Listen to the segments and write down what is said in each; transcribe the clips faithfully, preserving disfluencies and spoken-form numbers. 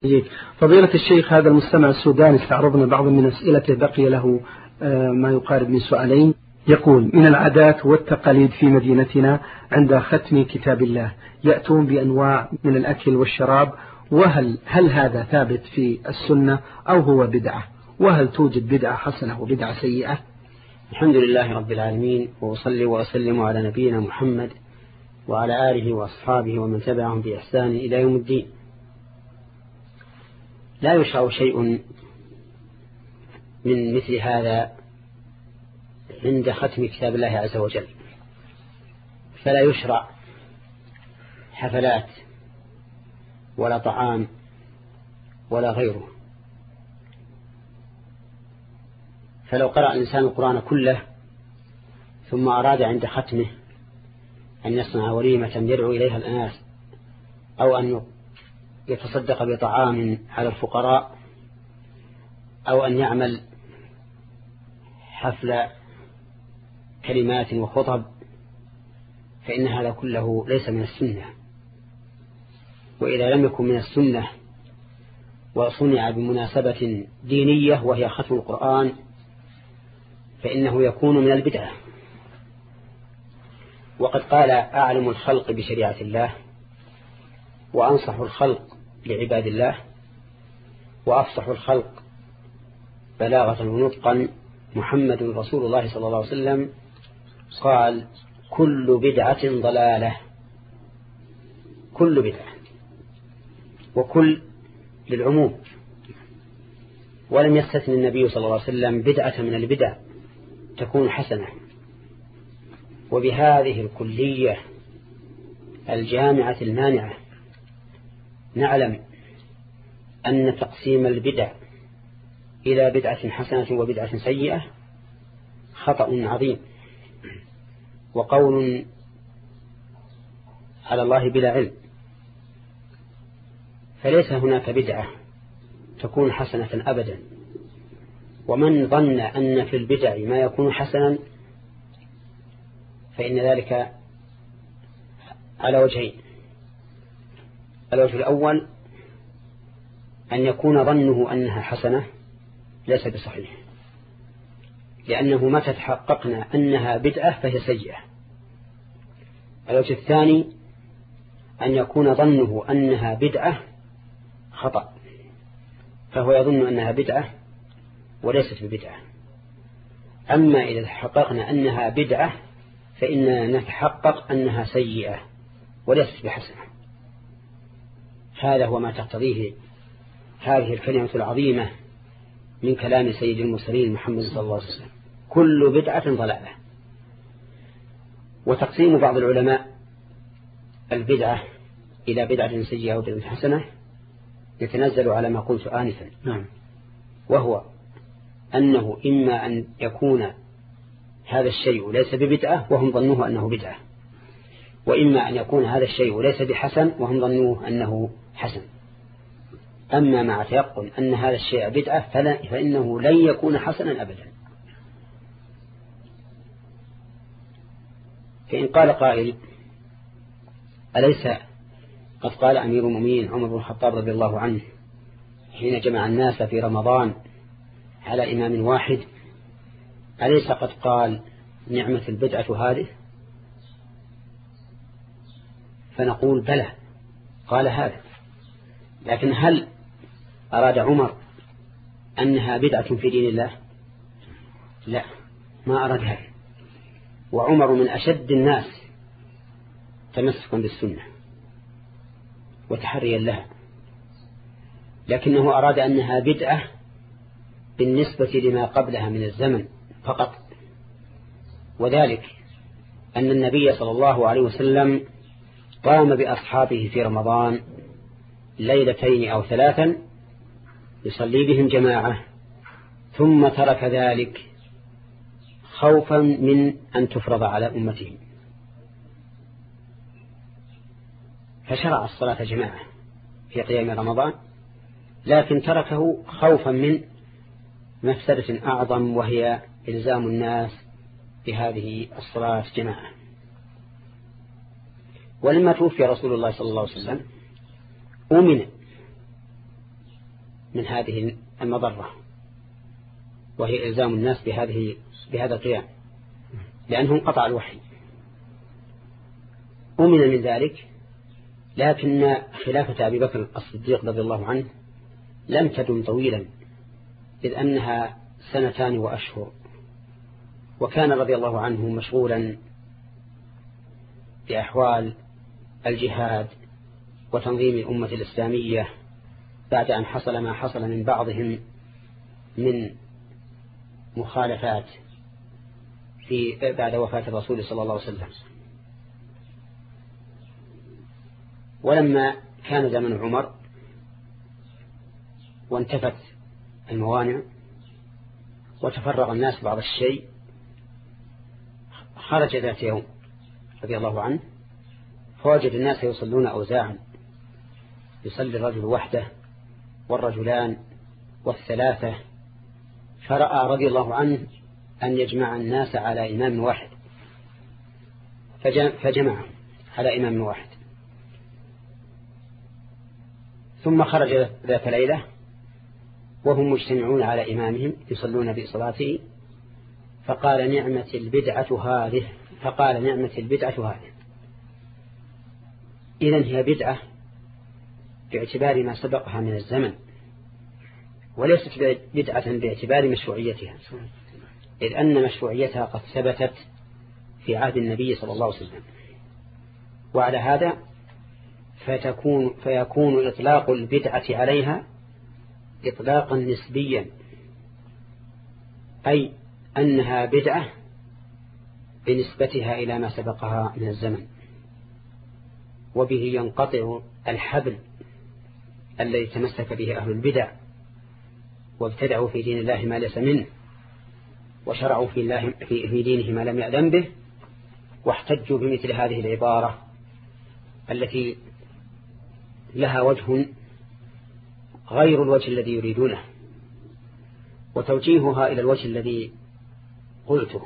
فضيلة الشيخ، هذا المستمع السوداني استعرضنا بعض من أسئلته، بقي له ما يقارب من سؤالين. يقول: من العادات والتقاليد في مدينتنا عند ختم كتاب الله يأتون بأنواع من الأكل والشراب، وهل هل هذا ثابت في السنة أو هو بدعة؟ وهل توجد بدعة حسنة وبدعة سيئة؟ الحمد لله رب العالمين، وأصلي وأسلم على نبينا محمد وعلى آله وأصحابه ومن تبعهم بإحسان إلى يوم الدين. لا يشرع شيء من مثل هذا عند ختم كتاب الله عز وجل، فلا يشرع حفلات ولا طعام ولا غيره. فلو قرأ الإنسان القرآن كله ثم أراد عند ختمه أن يصنع وليمة يدعو إليها الناس، أو أن يتصدق بطعام على الفقراء، أو أن يعمل حفل كلمات وخطب، فإن هذا كله ليس من السنة. وإذا لم يكن من السنة وصنع بمناسبة دينية وهي ختم القرآن، فإنه يكون من البدعة. وقد قال أعلم الخلق بشريعة الله، وأنصح الخلق لعباد الله، وأفصح الخلق بلاغة ونطقا محمد رسول الله صلى الله عليه وسلم قال: كل بدعة ضلالة. كل بدعة، وكل للعموم، ولم يستثن النبي صلى الله عليه وسلم بدعة من البدع تكون حسنة. وبهذه الكلية الجامعة المانعة نعلم أن تقسيم البدع إلى بدعة حسنة وبدعة سيئة خطأ عظيم، وقول على الله بلا علم. فليس هناك بدعة تكون حسنة أبدا، ومن ظن أن في البدع ما يكون حسنا فإن ذلك على وجهين. الوجه الأول أن يكون ظنه أنها حسنة ليس بصحيح، لأنه متى تحققنا أنها بدعة فهي سيئة. الوجه الثاني أن يكون ظنه أنها بدعة خطأ، فهو يظن أنها بدعة وليست ببدعة. أما إذا تحققنا أنها بدعة فإننا نتحقق أنها سيئة وليست بحسنة. هذا هو ما تقتضيه هذه الكلمة العظيمة من كلام سيد المرسلين محمد صلى الله عليه وسلم: كل بدعة ضلالة. وتقسيم بعض العلماء البدعة إلى بدعة سيئة وبدعة حسنة يتنزل على ما قلت آنفا، نعم، وهو أنه إما أن يكون هذا الشيء ليس ببدعة وهم ظنوه أنه بدعة، وإما أن يكون هذا الشيء ليس بحسن وهم ظنوه أنه حسن. أما مع تيقن أن هذا الشيء بدعة فإنه لن يكون حسنا أبدا. فإن قال قائل: أليس قد قال أمير المؤمنين عمر بن الخطاب رضي الله عنه حين جمع الناس في رمضان على إمام واحد، أليس قد قال: نعمة البدعة هذه؟ فنقول: بلى، قال هذا، لكن هل أراد عمر أنها بدعة في دين الله؟ لا، ما أراد هذا. وعمر من أشد الناس تمسكا بالسنة وتحريا لها، لكنه أراد أنها بدعة بالنسبة لما قبلها من الزمن فقط. وذلك أن النبي صلى الله عليه وسلم قام بأصحابه في رمضان ليلتين أو ثلاثا يصلي بهم جماعة، ثم ترك ذلك خوفا من أن تفرض على أمتهم، فشرع الصلاة جماعة في قيام رمضان، لكن تركه خوفا من مفسدة أعظم وهي إلزام الناس بهذه الصلاة جماعة. ولما توفي رسول الله صلى الله عليه وسلم أمن من هذه المضرة، وهي إلزام الناس بهذه بهذا القيام، لأنهم قطع الوحي. أمن من ذلك، لكن خلافة أبي بكر الصديق رضي الله عنه لم تدم طويلا، إذ أنها سنتان وأشهر، وكان رضي الله عنه مشغولا بأحوال الجهاد وتنظيم الأمة الإسلامية بعد أن حصل ما حصل من بعضهم من مخالفات في بعد وفاة الرسول صلى الله عليه وسلم. ولما كان زمن عمر وانتفت الموانع وتفرغ الناس بعض الشيء، خرج ذات يوم رضي الله عنه فوجد الناس يصلون أوزاعا، يصلي الرجل وحده والرجلان والثلاثة، فرأى رضي الله عنه أن يجمع الناس على إمام واحد، فجمع على إمام واحد. ثم خرج ذات ليلة وهم مجتمعون على إمامهم يصلون بصلاته، فقال نعمة البدعة هذه فقال نعمة البدعة هذه. إذن هي بدعة باعتبار ما سبقها من الزمن، وليست بدعة باعتبار مشروعيتها، إذ أن مشروعيتها قد ثبتت في عهد النبي صلى الله عليه وسلم. وعلى هذا فتكون فيكون إطلاق البدعة عليها إطلاقا نسبيا، أي أنها بدعة بنسبتها إلى ما سبقها من الزمن، وبه ينقطع الحبل الذي تمسك به أهل البدع وابتدعوا في دين الله ما ليس منه، وشرعوا في, الله في دينه ما لم يأذن به، واحتجوا بمثل هذه العبارة التي لها وجه غير الوجه الذي يريدونه، وتوجيهها إلى الوجه الذي قلته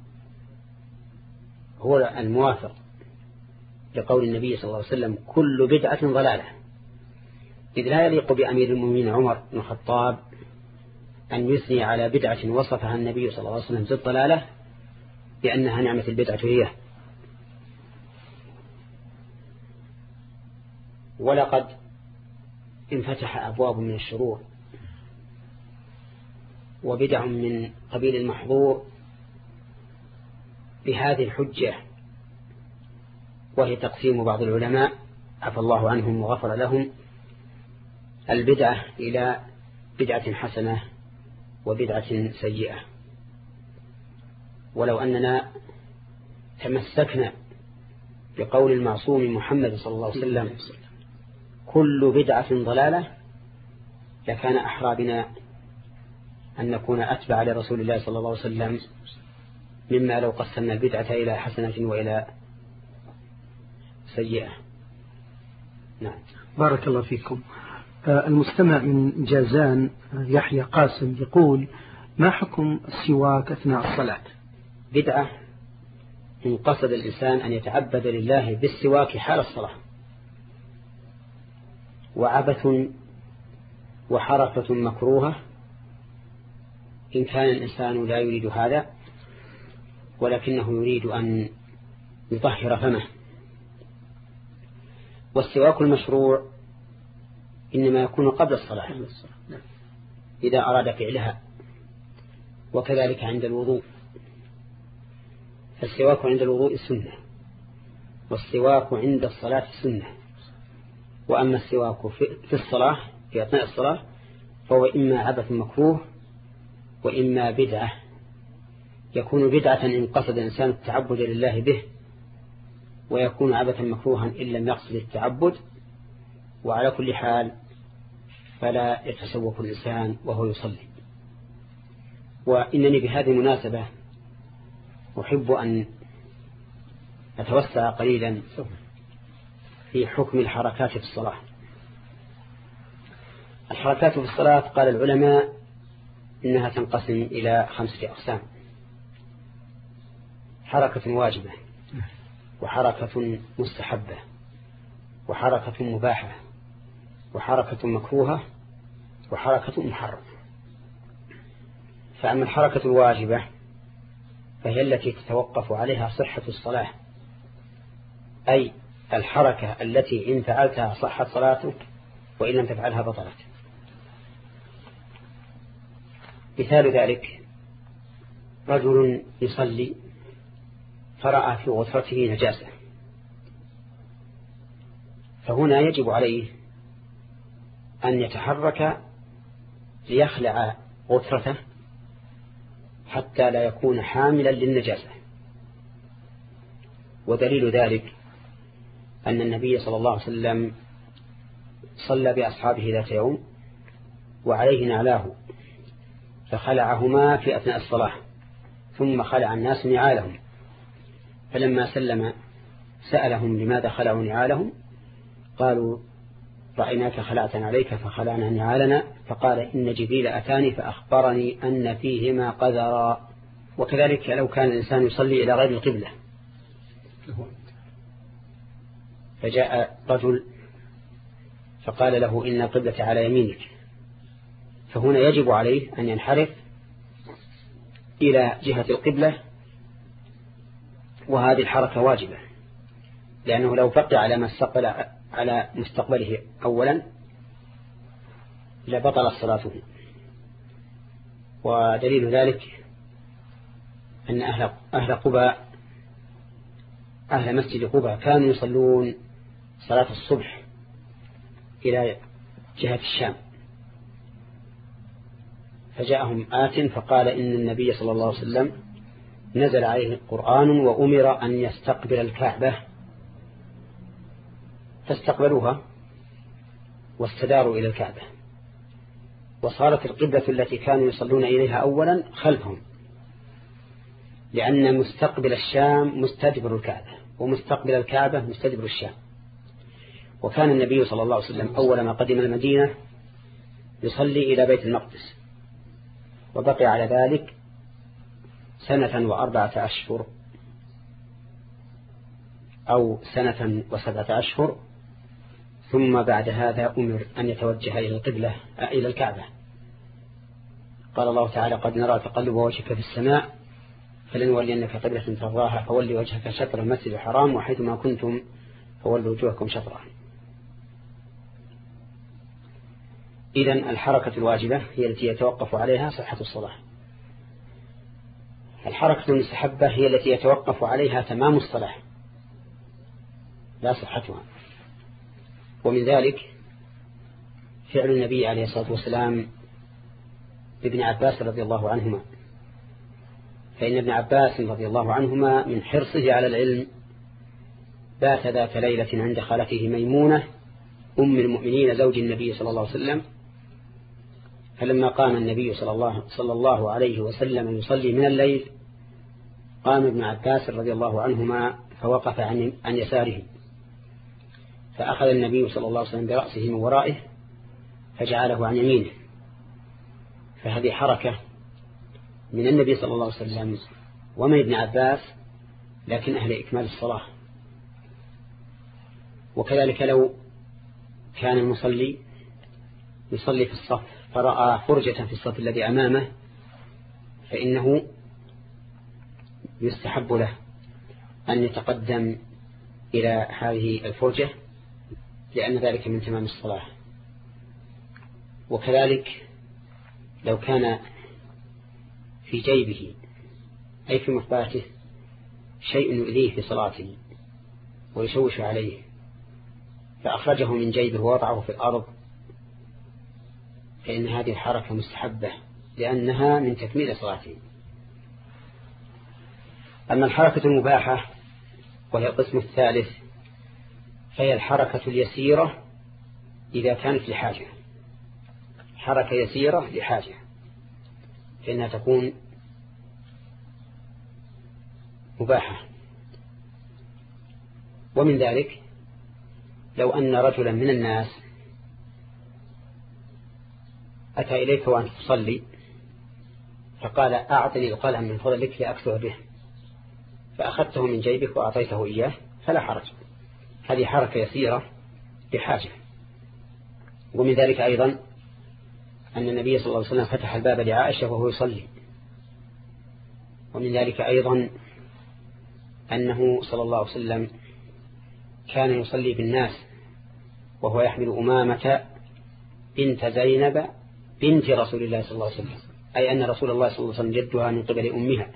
هو الموافق لقول النبي صلى الله عليه وسلم كل بدعة ضلالة، إذ لا يليق بأمير المؤمنين عمر بن الخطاب أن يثني على بدعة وصفها النبي صلى الله عليه وسلم بالضلالة بأنها نعمة البدعة هي. ولقد انفتح أبواب من الشرور وبدع من قبيل المحظور بهذه الحجة، وهي تقسيم بعض العلماء عفى الله عنهم وغفر لهم البدعة إلى بدعة حسنة وبدعة سيئة. ولو أننا تمسكنا بقول المعصوم محمد صلى الله عليه وسلم كل بدعة ضلالة لكان أحرى بنا أن نكون أتبع لرسول الله صلى الله عليه وسلم مما لو قسمنا البدعة إلى حسنة وإلى سيئة. نعم. بارك الله فيكم. المستمع من جازان يحيى قاسم يقول ما حكم السواك أثناء الصلاة؟ بدعة إن قصد الإنسان أن يتعبد لله بالسواك حال الصلاة، وعبث وحركة مكروهة إن كان الإنسان لا يريد هذا ولكنه يريد أن يطهر فمه. والسواك المشروع إنما يكون قبل الصلاة إذا أراد فعلها، وكذلك عند الوضوء، فالسواك عند الوضوء سنة، والسواك عند الصلاة سنة. وأما السواك في الصلاة في أثناء الصلاة فهو إما عبث مكروه وإما بدعة. يكون بدعة إن قصد الإنسان التعبد لله به، ويكون عبثا مكروها إن لم يقصد التعبد. وعلى كل حال فلا يتسوق الإنسان وهو يصلي. وإنني بهذه المناسبة أحب أن أتوسع قليلا في حكم الحركات في الصلاة. الحركات في الصلاة قال العلماء إنها تنقسم إلى خمسة أقسام: حركة واجبة، وحركة مستحبة، وحركة مباحة، وحركة مكروهة، وحركة محرمة. فأما الحركة الواجبة فهي التي تتوقف عليها صحة الصلاة، أي الحركة التي إن فعلتها صحت صلاتك وإن لم تفعلها بطلت. مثال ذلك رجل يصلي فرأى في غترته نجاسة، فهنا يجب عليه أن يتحرك ليخلع غترته حتى لا يكون حاملا للنجاسة. ودليل ذلك أن النبي صلى الله عليه وسلم صلى بأصحابه ذات يوم وعليه نعلاه، فخلعهما في أثناء الصلاة ثم خلع الناس نعالهم، فلما سلم سألهم لماذا خلعوا نعالهم؟ قالوا رأيناك خلعت عليك فخلعنا نعالنا، فقال إن جبريل أتاني فأخبرني أن فيهما قذرا. وكذلك لو كان الإنسان يصلي إلى غير القبلة فجاء رجل فقال له إن القبلة على يمينك، فهنا يجب عليه أن ينحرف إلى جهة القبلة، وهذه الحركة واجبة، لأنه لو بقي على ما استقبل على مستقبله أولا لبطل صلاته. ودليل ذلك أن أهل, أهل قباء أهل مسجد قباء كانوا يصلون صلاة الصبح إلى جهة الشام، فجاءهم آت فقال إن النبي صلى الله عليه وسلم نزل عليه القرآن وأمر أن يستقبل الكعبة، فاستقبلوها واستداروا إلى الكعبة، وصارت القبلة التي كانوا يصلون إليها أولا خلفهم، لأن مستقبل الشام مستدبر الكعبة ومستقبل الكعبة مستدبر الشام. وكان النبي صلى الله عليه وسلم أول ما قدم المدينة يصلي إلى بيت المقدس، وبقي على ذلك سنة وأربعة أشهر أو سنة وسبعة أشهر، ثم بعد هذا أمر أن يتوجه إلى القبلة إلى الكعبة. قال الله تعالى قد نرى تقلب وجهك في السماء فلنولينك قبلة ترضاها فولي وجهك شطر المسجد الحرام وحيث ما كنتم فولوا وجوهكم شطره. إذن الحركة الواجبة هي التي يتوقف عليها صحة الصلاة. الحركة المستحبة هي التي يتوقف عليها تمام الصلاة لا صحتها. ومن ذلك فعل النبي عليه الصلاة والسلام ابن عباس رضي الله عنهما، فإن ابن عباس رضي الله عنهما من حرصه على العلم بات ذات ليلة عند خالته ميمونة أم المؤمنين زوج النبي صلى الله عليه وسلم، فلما قام النبي صلى الله, صلى الله عليه وسلم يصلي من الليل قام ابن عباس رضي الله عنهما فوقف عن, عن يساره، فأخذ النبي صلى الله عليه وسلم برأسه من ورائه فجعله عن يمينه، فهذه حركة من النبي صلى الله عليه وسلم ومن ابن عباس لكن أهل إكمال الصلاة. وكذلك لو كان المصلي يصلي في الصف فرأى فرجة في الصف الذي أمامه فإنه يستحب له أن يتقدم إلى هذه الفرجة لأن ذلك من تمام الصلاة. وكذلك لو كان في جيبه أي في مخباته شيء يؤذيه في صلاته ويشوش عليه فأخرجه من جيبه ووضعه في الأرض فإن هذه الحركة مستحبة لأنها من تكميل صلاته. أما الحركة المباحة وهي القسم الثالث فهي الحركة اليسيرة إذا كانت لحاجة، حركة يسيرة لحاجة فإنها تكون مباحة. ومن ذلك لو أن رجلا من الناس أتى إليك وأنت تصلي فقال أعطني القلم من فضلك لأكتب به، فأخذته من جيبك وأعطيته إياه فلا حرج، هذه حركة يسيرة لحاجة. ومن ذلك أيضا أن النبي صلى الله عليه وسلم فتح الباب لعائشة وهو يصلي. ومن ذلك أيضا أنه صلى الله عليه وسلم كان يصلي بالناس وهو يحمل أمامة بنت زينب بنت رسول الله صلى الله عليه وسلم، أي أن رسول الله صلى الله عليه وسلم جدها من قبل أمها،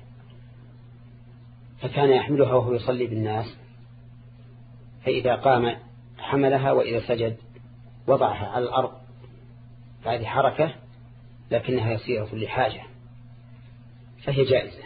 فكان يحملها وهو يصلي بالناس، فإذا قام حملها وإذا سجد وضعها على الأرض. هذه حركة لكنها يسيرة لحاجة فهي جائزة.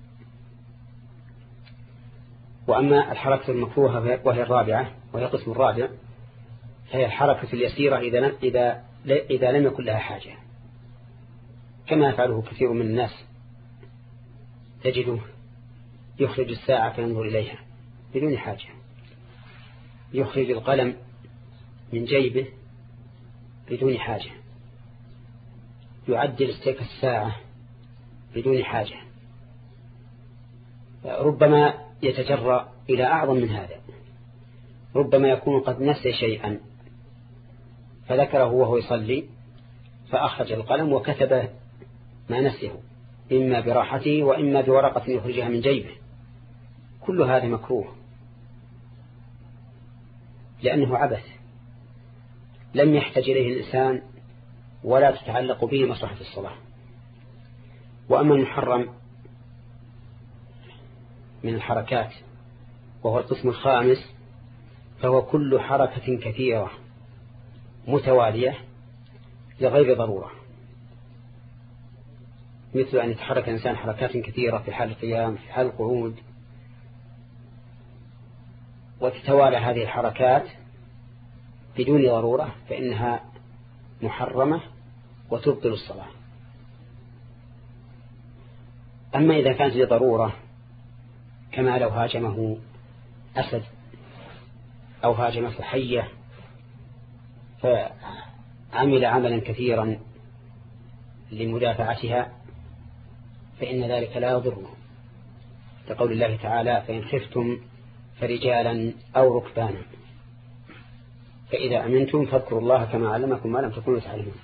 وأما الحركة المكروهة وهي الرابعة وهي قسم الرابع، فهي الحركة اليسيرة إذا لم, إذا إذا لم يكن لها حاجة، كما يفعله كثير من الناس، تجده يخرج الساعة فينظر إليها بدون حاجة، يخرج القلم من جيبه بدون حاجة، يعدل استيك الساعة بدون حاجة، ربما يتجرأ إلى أعظم من هذا، ربما يكون قد نسي شيئا فذكره وهو يصلي فأخرج القلم وكتب ما نسيه، إما براحته وإما بورقة يخرجها من جيبه. كل هذا مكروه لأنه عبث لم يحتاج إليه الإنسان ولا تتعلق به مصلحة الصلاة. وأما المحرم من الحركات وهو القسم الخامس، فهو كل حركة كثيرة متوالية لغير ضرورة، مثل أن يتحرك الإنسان حركات كثيرة في حال القيام في حال القعود، وتتوالى هذه الحركات بدون ضرورة فإنها محرمة وتبطل الصلاة. أما إذا كانت لضرورة كما لو هاجمه أسد أو هاجمته حية فعمل عملا كثيرا لمدافعتها فإن ذلك لا يضره، كقول الله تعالى: فإن خفتم فرجالا أو ركبانا فإذا أمنتم فاذكروا الله كما علمكم ما لم تكونوا تعلمون.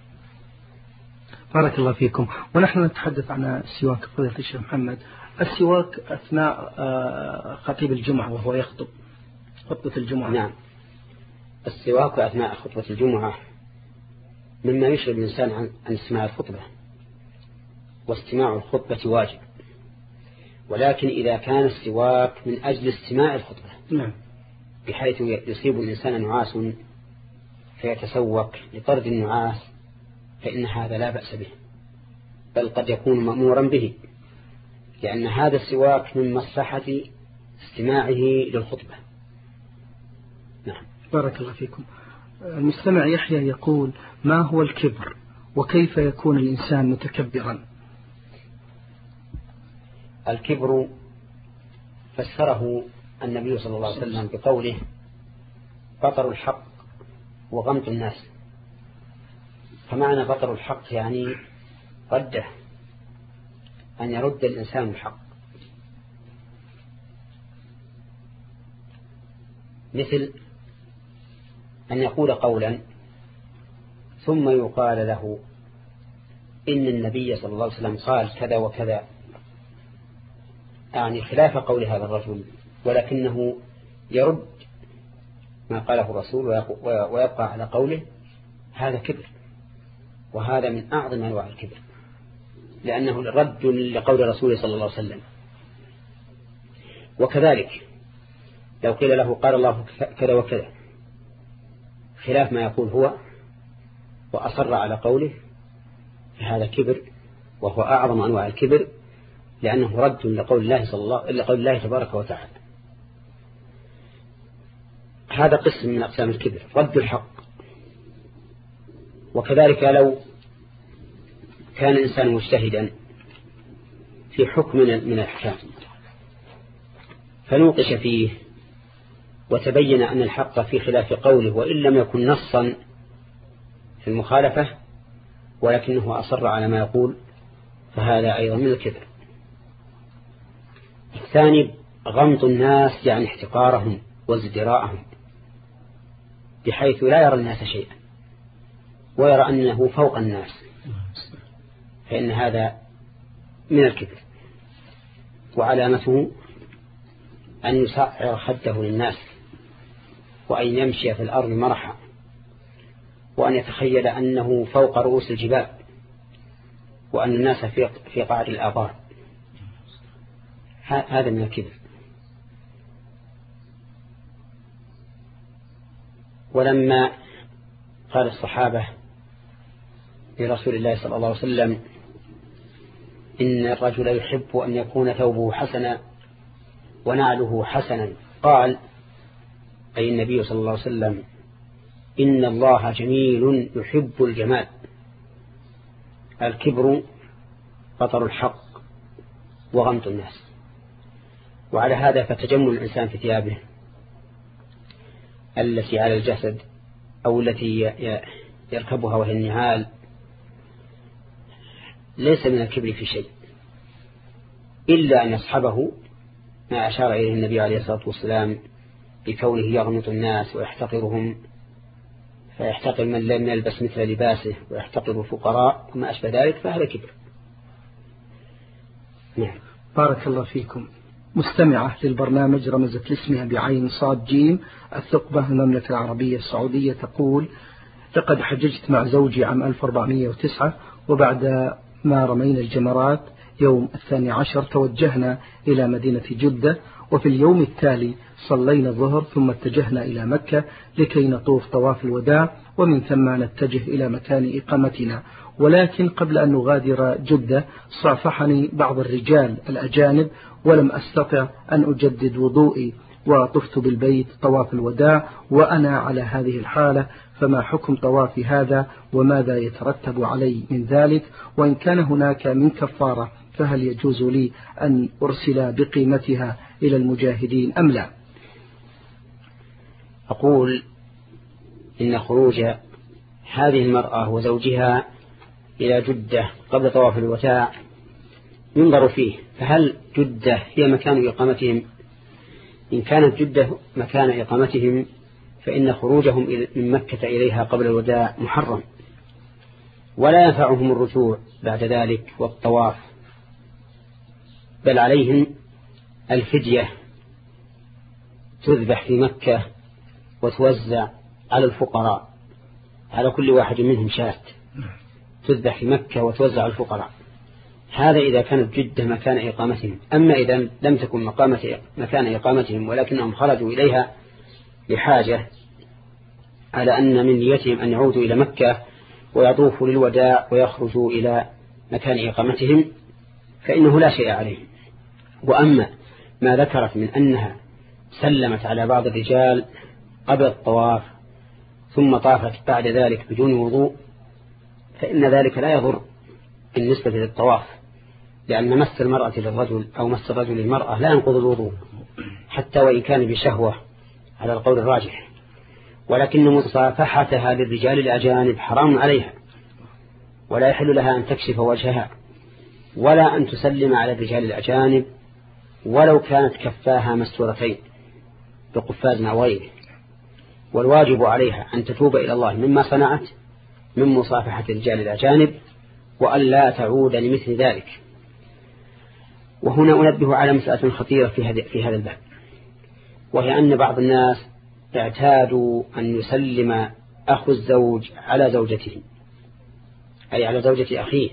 بارك الله فيكم. ونحن نتحدث عن السواك فضيلة الشيخ محمد، السواك أثناء خطيب الجمعة وهو يخطب خطبة الجمعة. نعم، السواك أثناء خطبة الجمعة مما يشغل الإنسان عن استماع الخطبة، واستماع الخطبة واجب، ولكن إذا كان السواك من أجل استماع الخطبة نعم، بحيث يصيب الإنسان نعاس فيتسوك لطرد النعاس فإن هذا لا بأس به، بل قد يكون مأمورا به، لأن هذا السواك من مصلحة استماعه للخطبة. نعم. بارك الله فيكم. المستمع يحيى يقول: ما هو الكبر وكيف يكون الإنسان متكبرا؟ الكبر فسره النبي صلى الله عليه وسلم بقوله: بطر الحق وغمط الناس. فمعنى بطر الحق يعني رده، أن يرد الإنسان الحق، مثل أن يقول قولا ثم يقال له إن النبي صلى الله عليه وسلم قال كذا وكذا، يعني خلاف قول هذا الرجل، ولكنه يرد ما قاله الرسول ويبقى على قوله. هذا كبر، وهذا من أعظم أنواع الكبر، لأنه رد لقول رسوله صلى الله عليه وسلم. وكذلك لو قيل له قال الله كذا وكذا خلاف ما يقول هو وأصر على قوله، فهذا كبر، وهو أعظم أنواع الكبر، لأنه رد لقول الله صلى الله لقول الله تبارك وتعالى. هذا قسم من أقسام الكبر، رد الحق. وكذلك لو كان الإنسان مجتهدا في حكم من الأحكام فنوقش فيه وتبين أن الحق في خلاف قوله وإن لم يكن نصا في المخالفة، ولكنه أصر على ما يقول، فهذا أيضا من الكبر. الثاني غمط الناس، يعني احتقارهم وازدراءهم، بحيث لا يرى الناس شيئا ويرى أنه فوق الناس، فإن هذا من الكبر، وعلامته أن يسعر خده للناس، وأن يمشي في الأرض مرحا، وأن يتخيل أنه فوق رؤوس الجبال، وأن الناس في قاعد الآبار. هذا من الكبر. ولما قال الصحابة لرسول الله صلى الله عليه وسلم إن الرجل يحب أن يكون ثوبه حسنا ونعله حسنا، قال أي النبي صلى الله عليه وسلم إن الله جميل يحب الجمال. الكبر بطر الحق وغمط الناس. وعلى هذا فتجمل الإنسان في ثيابه التي على الجسد أو التي يركبها وهي النعال ليس من الكبر في شيء، إلا أن يصحبه ما أشار إليه النبي عليه الصلاة والسلام بكونه يغمط الناس ويحتقرهم، فيحتقر من لم يلبس مثل لباسه ويحتقر الفقراء وما أشبه ذلك، فهذا كبر. نعم. بارك الله فيكم. مستمعة للبرنامج رمزت لاسمها بعين صاد جيم الثقبة المملكة العربية السعودية تقول: لقد حججت مع زوجي عام ألف وأربعمائة وتسعة، وبعد ما رمينا الجمرات يوم الثاني عشر توجهنا إلى مدينة جدة، وفي اليوم التالي صلينا الظهر ثم اتجهنا إلى مكة لكي نطوف طواف الوداع، ومن ثم نتجه إلى مكان إقامتنا. ولكن قبل أن نغادر جدة صافحني بعض الرجال الأجانب ولم أستطع أن أجدد وضوئي، وطفت بالبيت طواف الوداع وأنا على هذه الحالة، فما حكم طوافي هذا وماذا يترتب علي من ذلك؟ وإن كان هناك من كفارة فهل يجوز لي أن أرسل بقيمتها إلى المجاهدين أم لا؟ أقول إن خروج هذه المرأة وزوجها إلى جدة قبل طواف الوداع ينظر فيه، فهل جدة هي مكان إقامتهم؟ إن كانت جدة مكان إقامتهم فإن خروجهم من مكة إليها قبل الوداع محرم، ولا ينفعهم الرجوع بعد ذلك والطواف، بل عليهم الفدية تذبح في مكة وتوزع على الفقراء، على كل واحد منهم شاة تذبح في مكة وتوزع على الفقراء. هذا إذا كانت جدة مكان إقامتهم. أما إذا لم تكن مقامة مكان إقامتهم ولكنهم خرجوا إليها لحاجة، على أن من نيتهم أن يعودوا إلى مكة ويطوفوا للوداع ويخرجوا إلى مكان إقامتهم، فإنه لا شيء عليهم. وأما ما ذكرت من أنها سلمت على بعض الرجال قبل الطواف ثم طافت بعد ذلك بدون وضوء، فإن ذلك لا يضر بالنسبة للطواف، لأن مس المرأة للرجل أو مس الرجل للمرأة لا ينقض الوضوء حتى وإن كان بشهوة على القول الراجح، ولكن مصافحتها للرجال الأجانب حرام عليها، ولا يحل لها أن تكشف وجهها ولا أن تسلم على الرجال الأجانب ولو كانت كفاها مستورتين بقفاز أو غيره. والواجب عليها أن تتوب إلى الله مما صنعت من مصافحة الرجال الأجانب وأن لا تعود لمثل ذلك. وهنا أنبه على مسألة خطيرة في هذا في هذا الباب، وهي أن بعض الناس اعتادوا أن يسلم أخو الزوج على زوجته، أي على زوجة أخيه،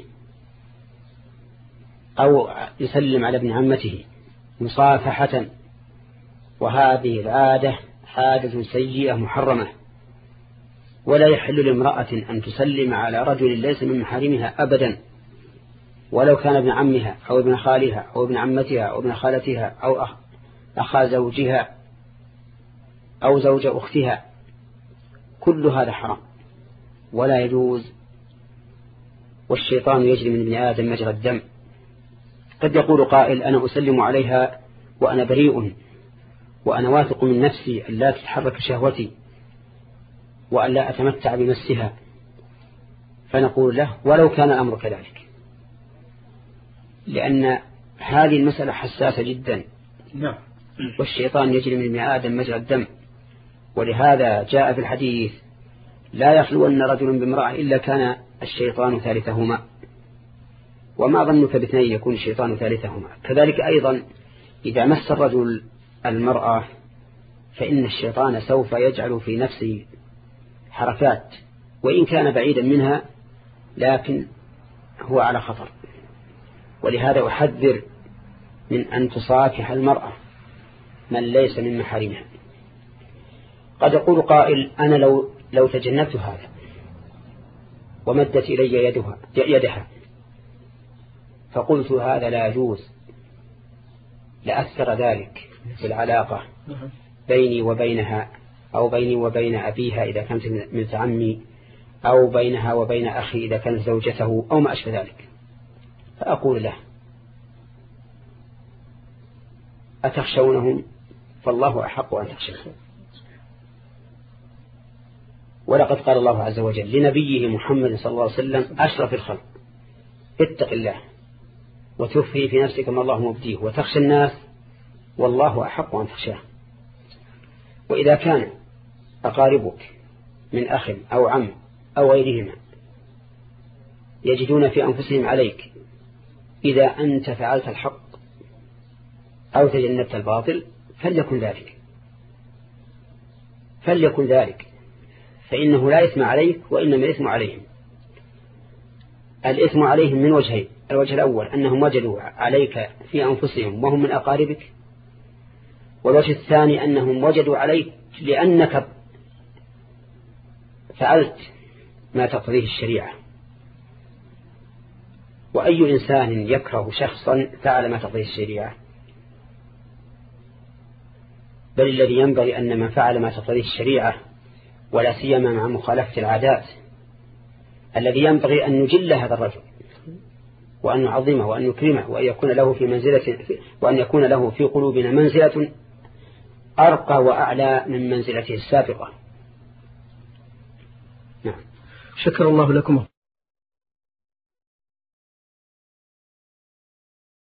أو يسلم على ابن عمته مصافحة، وهذه العادة عادة سيئة محرمة، ولا يحل لامرأة أن تسلم على رجل ليس من محارمها أبدا، ولو كان ابن عمها أو ابن خالها أو ابن عمتها أو ابن خالتها أو أخ أخا زوجها أو زوج أختها، كل هذا حرام ولا يجوز. والشيطان يجري من ابن آدم مجرى الدم. قد يقول قائل: أنا أسلم عليها وأنا بريء، وأنا واثق من نفسي أن لا تتحرك شهوتي وأن لا أتمتع بمسها، فنقول له: ولو كان الأمر كذلك، لأن هذه المسألة حساسة جدا، والشيطان يجري من ابن آدم مجرى الدم، ولهذا جاء في الحديث: لا يخلون رجل بامرأة إلا كان الشيطان ثالثهما. وما ظنك باثنين يكون الشيطان ثالثهما. كذلك أيضا إذا مس الرجل المرأة فإن الشيطان سوف يجعل في نفسه حركات، وإن كان بعيدا منها لكن هو على خطر. ولهذا أحذر من أن تصافح المرأة من ليس من محارمها. قد يقول قائل أنا لو, لو تجنبت هذا ومدت إلي يدها, يدها فقلت هذا لا يجوز لأثر ذلك في العلاقة بيني وبينها أو بيني وبين أبيها إذا كانت من عمي أو بينها وبين أخي إذا كانت زوجته أو ما أشبه ذلك. فأقول له أتخشونهم فالله أحق أن تخشوه. ولقد قال الله عز وجل لنبيه محمد صلى الله عليه وسلم أشرف الخلق اتق الله وتخفي في نفسك ما الله مبديه وتخشى الناس والله أحق أن تخشاه. وإذا كان أقاربك من أخ أو عم أو غيرهما يجدون في أنفسهم عليك إذا أنت فعلت الحق أو تجنبت الباطل فليكن ذلك فليكن ذلك فإنه لا إثم عليك وإنما الإثم عليهم. الإثم عليهم من وجهين: الوجه الأول أنهم وجدوا عليك في أنفسهم وهم من أقاربك، والوجه الثاني أنهم وجدوا عليك لأنك فعلت ما تقضيه الشريعة. وأي إنسان يكره شخصا فعل ما تقضيه الشريعة؟ بل الذي ينبغي أن من فعل ما تقضيه الشريعة ولا سيما مع مخالفة العادات الذي ينبغي أن نجل هذا الرجل وأن نعظمه وأن نكرمه وأن يكون له في منزلة وأن يكون له في قلوبنا منزلة أرقى وأعلى من منزلته السابقة. نعم. شكر الله لكم.